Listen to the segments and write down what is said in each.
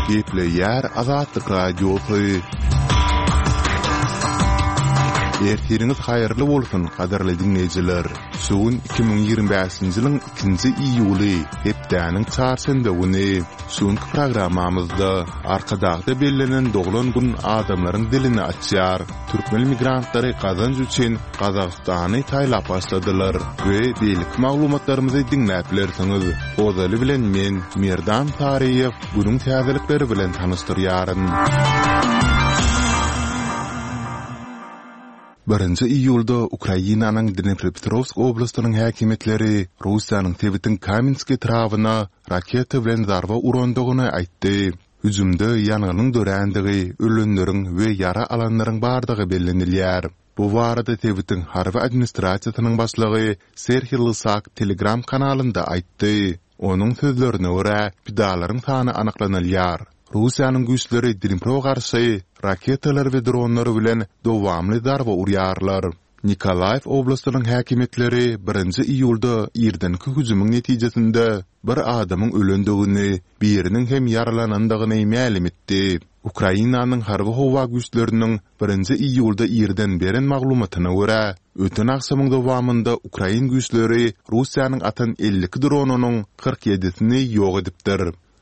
Gepleyer Azatlyk Radiosu. Ertiriniz hayırlı bolsun, kadarly dinleyijiler. Sugun 2025-nji ýylyň 2-nji iýuly, hepdäniň çarşamba güni. Sugun programmamyzda arkadagda bellenen doglan gün adamlaryň dilini açýar. Türkmen migrantlary kazanç üçin Gazagystany taýlap başladylar we beýlik maglumatlarymyzy dinläp bilersiňiz. Ozaly bilen men Merdan Tariýew günüň täzelikleri bilen tanıştyrýaryn. 1-nji iýulda Ukrainanyň Dnepropetrovsk oblastynyň häkimetleri Russiýanyň Tebitin Kamenski trawyna raketa bilen zarba urandygyny aýtdy. Hüjümde ýanynyň dörendigi, ölenleriň we ýara alanlaryň bardygy bellenilýär. Bu barada Tebitin harby administrasiýasynyň başlygy Serhiy Lysak Telegram kanalynda aýtdy. Onuň sözlerine görä, pidalaryň sany anyklanylýar. Russiýanyň güýçleri Dnipro garşy raketalar we dronlar bilen dowamly darba urýarlar. Nikolaev oblastynyň häkimetleri 1-nji iýulda ýerdenki hüjümyň netijesinde bir adamyň ölendigini, biriniň hem yaralanandygyny ma'lum etdi. Ukrainanyň harby howa güýçleriniň 1-nji iýulda ýerden beren maglumatyna görä, öten akşamyň dowamında Ukrain güýçleri Russiýanyň atan 52 dronunyň 47-sini ýok edipdir.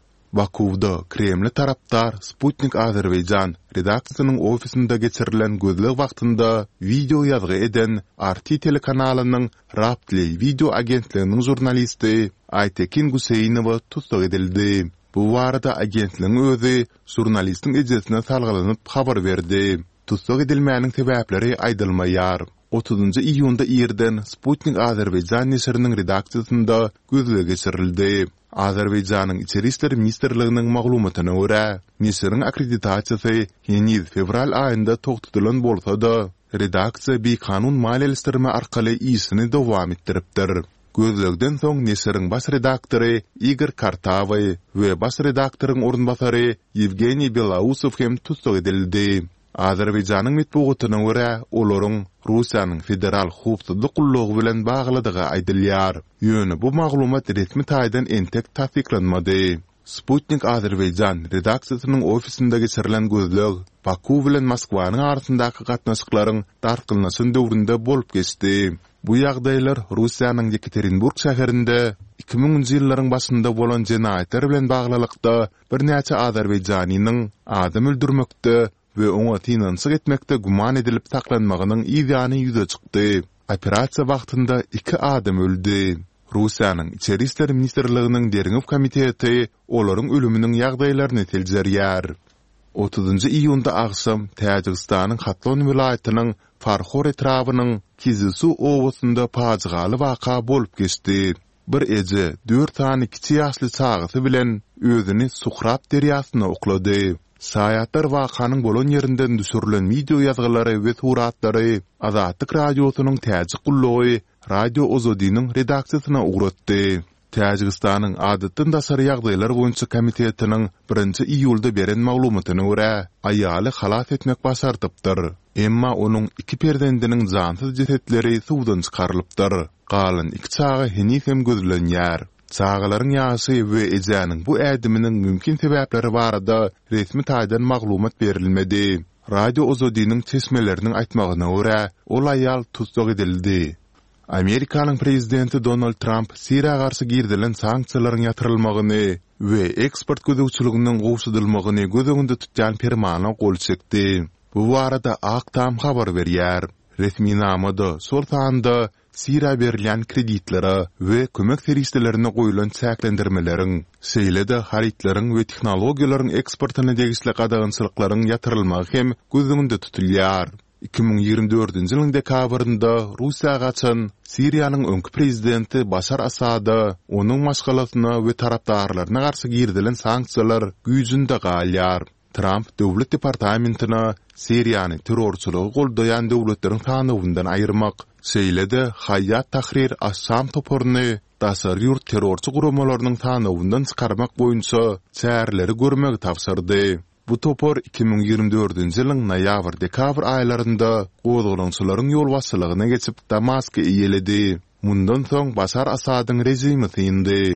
Bakuvda Kremli taraptar Sputnik Azerbaycan redaksiýasynyň ofisinde geçirilen gözlek wagtynda video ýazgy eden RT telekanalynyň Raptly video agentliginiň jurnalisti Aytekin Guseynowa tutsak edildi. Bu barada agentligiň özi jurnalistin ejesine salgylanyp habar berdi. Tutsak edilmäniň sebäpleri aýdylmaýar. 30-njy iýunda ýerden Sputnik Azerbaycan neşriniň redaksiýasynda gözlek geçirildi. Azerbayjanyň Içeri işler ministrliginiň maglumatyna görä, neşriň akkreditasiýasy ýeni fevral aýynda togtudylan bolsa-da, redaksiýa bir kanun maliýeleşdirme arkaly işini dowam etdiripdir. Gözlegden soň neşriň baş redaktory Igor Kartavoy we baş redaktoryň orunbasary Yevgeniy Belausov hem tutsak edildi. Azerbayjanyň metbugatyna görä, olaryň Russiýanyň federal hukuk gullugy bilen bagladygy aýdylýar. Ýöne bu maglumat resmi taýdan entek tasdiklanmady. Sputnik Azerbaycan redaksiýasynyň ofisinde geçirilen gözleg Baku bilen Moskwanyň arasyndaky gatnaşyklaryň darkylnaşyn döwründe bolup geçdi. Bu ýagdaýlar Russiýanyň Yekaterinburg şäherinde 2000-nji ýyllaryň başynda bolan jenaýetler bilen baglylykda bir näçe Azerbayjanynyň adam öldürmekde we oňa tinançyk etmekde guman edilip saklanmagynyň ýygyny ýüze çykdy. Operasiýa wagtynda 2 adam öldü. Russiýanyň Içeri işler ministrliginiň Derňew komiteti olaryň ölüminiň ýagdaýlaryny teljerýär. 30-njy iýunda agşam Täjikistanyň Hatlon vilayatynyň Farxor etrawynyň Kizisu owasynda paçgaly waka bolup geçdi. Bir eje 4 tany kiçi ýaşly çagasy bilen özüni Suhrab derýasyna oklady. Saýatlar wakanyň bolan ýerinden düşürilen video ýazgylary we suratlary Azatlyk radiosynyň täjik gullugy Radio Ozodynyň redaksiýasyna uğratdy. Täjikistanyň adatdan daşary ýagdaýlar boýunça komitetining 1-nji iýulda beren maglumatyna görä, aýaly halas etmek başardypdyr. Emma onuň 2 perdendiniň jansyz jesetleri suwdan çykarylypdyr. Galan 2 çaga henüz hem gözlenýär. Çağalaryň ýaşy we ejäniň bu ädiminiň mümkin sebäpleri barada resmi taýdan maglumat berilmedi. Radio Ozodynyň çeşmeleriniň aýtmagyna görä, ol aýal tutsak edildi. Amerikanyň prezidenti Donald Trump Siriýa garşy girdilen sanksiýalaryň ýatyrylmagyny we eksport gözegçiliginiň gowşudylmagyny gözeginde tutýan fermana gol çekdi. Bu barada Aktam habar berýär. Resmi namada sol sanda Siriýa berilen kreditlere we kömek serişlerine goýulan çäklendirmeleriň, şeýle-de haritlaryň we tehnologiýalaryň eksportyna degişli gadagynçylyklaryň ýatyrylmagy hem gözüňde tutulýar. 2024-nji ýylyň dekabrynda Russiýa gaçan Siriýanyň öňkü prezidenti Başar Asada onuň maşgalasyna we tarapdarlaryna garşy girdilen sanksiýalar güýjünde galýar. Trump döwlet departamentina Siriýany terrorçylygy goldaýan döwletleriň tanawyndan aýyrmak, şeýle-de Hayat Tahrir Assam toporuny daşary ýurt terrorçy guramalarynyň tanawyndan çykarmak boýunça çäreleri görmegi tapşyrdy. Bu topor 2024-nji ýylyň noýabr-dekabr aýlarynda gozgulançylaryň ýol başçylygyna geçip Damaska iýeledi. Mundan soň Başar Asadyň rejimi syňdy.